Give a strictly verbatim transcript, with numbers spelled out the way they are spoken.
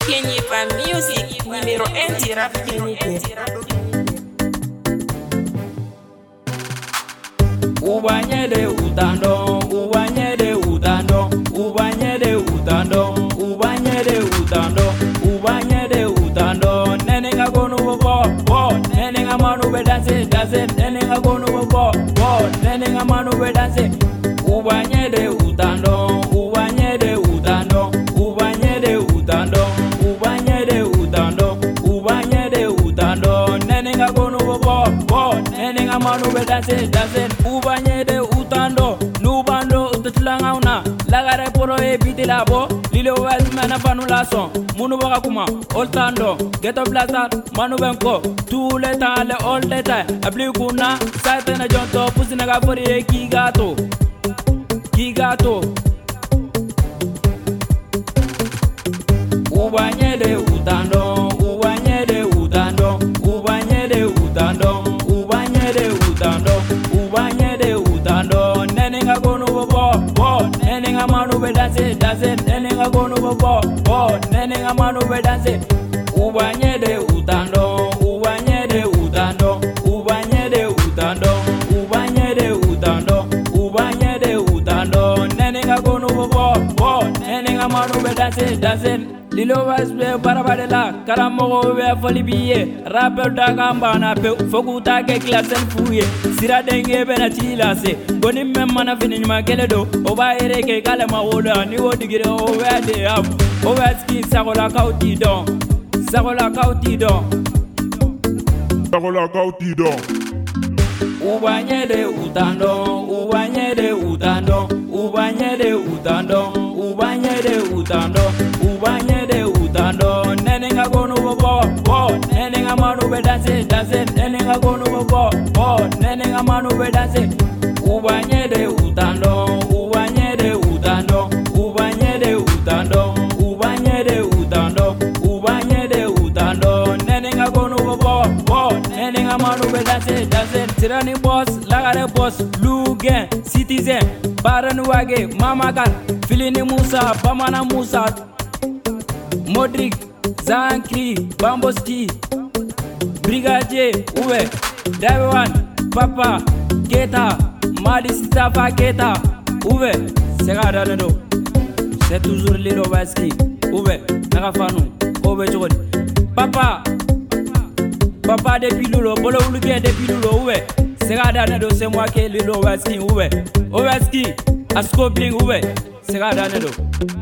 Kenny Pan Music, numéro un du rap unité. Ubanyede utando, ubanyede utando, ubanyede utando, ubanyede utando, ubanyede utando. Nenenga gonu bo bo, nenenga manu be dance dance, nenenga gonu bo bo, nenenga manu be dance. Ubanyede utando, ubanyede utando, ubanyede utando, ubanyede utando, ubanyede utando. Nenenga gonu bo bo, nenenga manu be dance dance. Ubanyede utando, nubando ututlangauna. Lagare poro e biti labo, lilo waz mana panu lason. Munu baka kuma, oltando, ghetto blaster, manu benko. Tout le temps, le all the time. Abli kuna, saite na jonto, pusi na gafori e kigato. Kigato. Ubanyede utando, ubanyede utando, ubanyede utando, ubanyede utando, ubanyede utando. Nenenga gonu bo bo, nenenga manu be dance dance, nenenga gonu bo bo, nenenga manu be dance. Ubanyede utando, ubanyede utando, ubanyede utando, ubanyede utando, ubanyede utando. Nenenga gonu bo bo, nenenga manu be dance dance. Lilo was be barabadela, karamogo be folibiye, rappel da gamba na pe fokuta ke klasen fuye, sira denge be na tilase, goni memma fini ma keledo, oba ere ke kalema wola ni wodigire o wede am, o weski sagola kauti don, sagola kauti don, sagola kauti don. Ubanyede utando, ubanyede utando, ubanyede utando, ubanyede utando, ubanyede utando. Nenenga gonu bo bo, nenenga manu be dance dance, nenenga gonu bo bo, nenenga manu be dance. Ubanyede utando, ubanyede utando, ubanyede utando, ubanyede utando, ubanyede utando. Nenenga gonu bo bo, nenenga manu be dance dance. Tirani boss, lagare boss, Lugen, citizen, Baran Wage, Mamakan, Filini Musa, Bamana Musa, Modric, Zankri, Bamboski, Brigadier, Uwe, Daviwan, Papa, Keta, Madi Stafa Keta, Uwe, Segada Nado, c'est toujours Lilo Baski, Uwe, Nagafanu, Uwe Chod, Papa, Papa depuis Lolo, Bolo Uluke depuis Lolo, Uwe, Segada Nado, c'est moi qui est Lilo Baski, Uwe, Owaski, Asko Bling, Uwe, Segada Nado.